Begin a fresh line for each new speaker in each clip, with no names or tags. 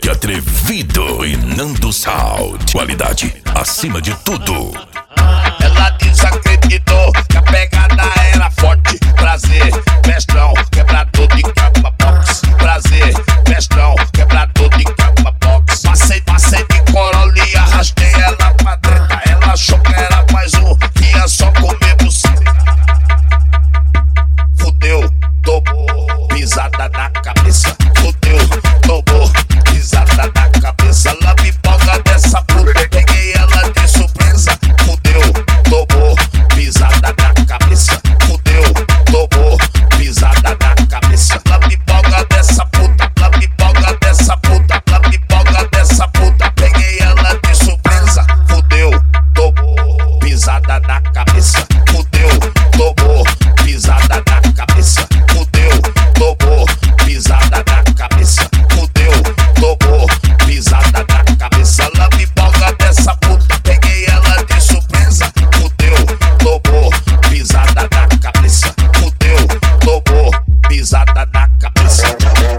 Atrevido e Nando Sound. Qualidade acima de tudo.
Ela desacreditou que a pegada era forte. Prazer, mestrão, quebrador de capa box. Prazer, mestrão, quebrador de capa box. Passei de Corolla e arrastei ela pra dentro. Ela achou que era mais um, que ia só comer buceta. Fudeu, tomou pisada na cabeça. Fudeu, tomou pisada na cabeça. Ela me boga dessa puta, peguei ela de surpresa. Fudeu, tomou pisada na cabeça. Fudeu, tomou pisada na cabeça. Ela me boga dessa puta, ela me boga dessa puta, ela me boga dessa puta. Peguei ela de surpresa. Fudeu, tomou pisada na cabeça. Fudeu, tomou pisada na cabeça. Fudeu, tomou pisada na cabeça. Fudeu, tomou pisada na cabeça. Ela me boga dessa puta, peguei ela de surpresa. Fudeu, tomou pisada na cabeça. Fudeu, tomou pisada na cabeça.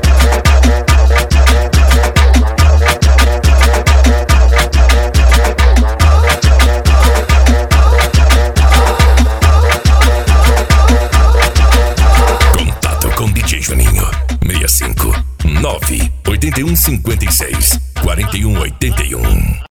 Contato com DJ Juninho 65 9 81 56 41 81.